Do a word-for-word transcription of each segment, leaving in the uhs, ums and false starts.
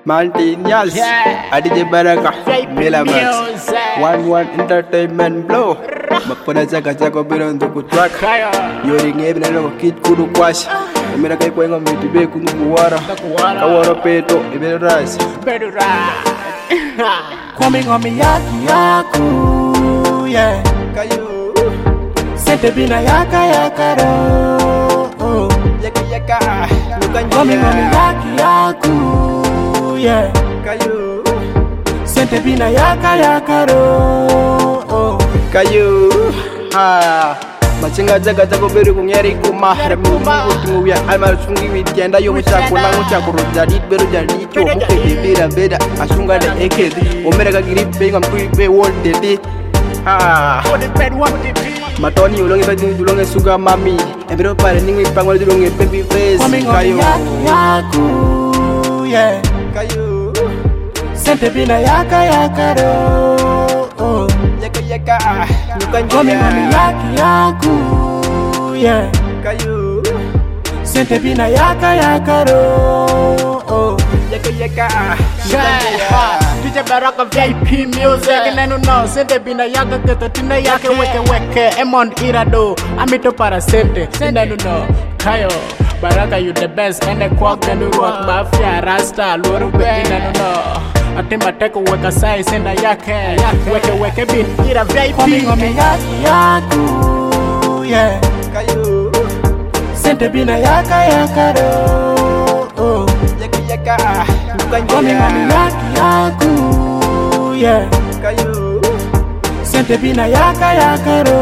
Mountain Yals, Yeah. Adije Baraka, Vape Melamax, music. One One Entertainment Blow, Mapona Chaka Chako Biron to Kutrak, Kaya. Yoring Ebner Kid Kudu Kwash, America Quang of Mitibe Kunuara, Kawara Peto, Iberas. Bedura. Coming on me yaki yaku, yeah. Kayo, Sente bina yaka yakaro, oh. Yaka Yaka, Coming on me yaki yaku, yeah. Kayo, Sente bina yaka yakaro, oh. Kayo, ha. Machinga jaga jago beru kungeri kuma remu utungu ya almar sungi witienda yo muchaku na muchaku rojadi beru jadi cho muke bebera beda asunga de ekedi omera giri pe ngam pe wol dedi ha For the bed, one the beat. matoni ulonge pe ulonge suga mami ebero pare ningi pangol ulonge baby face Coming on me kayo yaki yaku, yeah. kayo Sente bina yaka yakaro, oh. yaka yaka nukan Coming on me yaki yaku, yeah. kayo Sente bina yaka yakaro, oh. yaka yaka Yeah. D J Baraka V I P music. Nenu no. Sente bina yaka keto tina yake weke weke. Emond irado. Amito para sente. Nenu no. Kayo. Baraka you the best. Ene kwak nenu rock. Mafia rasta. Loro beki nenu no. Atima teko weka sai senda yake. Weke weke bin. Ira V I Coming on me P. yaki yaku, yeah. kayo Sente bina yaka yakaro, oh. yaka yaka nukan Coming on me yaki yaku, yeah. kayo Sente bina yaka yakaro,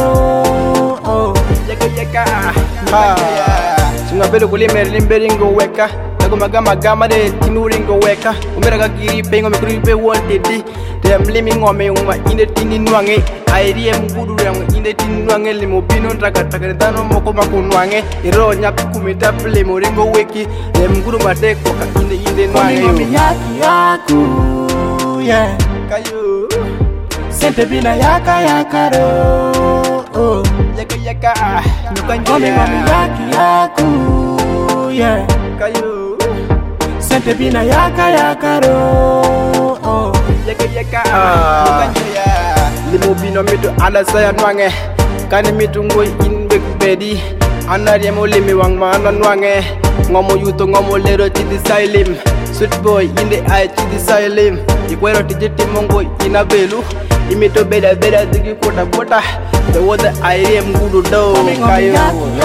oh. yaka yaka ha sunga belo kulime limberingo weka nago magama gama de tinuringo weka umera ga giri pengo me kuri pe wonte di dem limi ngome uma inde tini nwange airi em gudu yang inde tini nwange limo pino traka traka dano moko makunwange iro nyap kumita ple moringo weki dem gudu mate ko ka inde inde Coming on me nwange yaki yaku, yeah. kayo Sente bina yaka yakaro, oh. yaka yaka nukan Coming on me yaki yaku, yeah. kayo Sente bina yaka yakaro, oh. yaka yaka nukan limo bino mitu ala saya nwange kani mitu ngoi inbe kubedi anari mo limi wang mana nwange ngomo yuto ngomo lero chidi sailim sweet boy inde ay chidi sailim ikwero tijiti mongo inabelu imito beda beda digi kota kota the water aire mgudu do Coming on me kayo yaki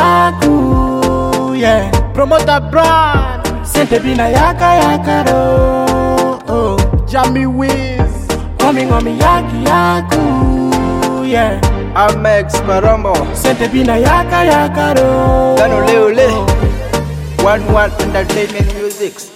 yaku, yeah. Promoter brand. Sente bina yaka yakaro, oh. Jamie Wiz. Coming on me yaki yaku, yeah. Amex Marombo Sente bina yaka yakaro, Dano Leo Le One One Entertainment Music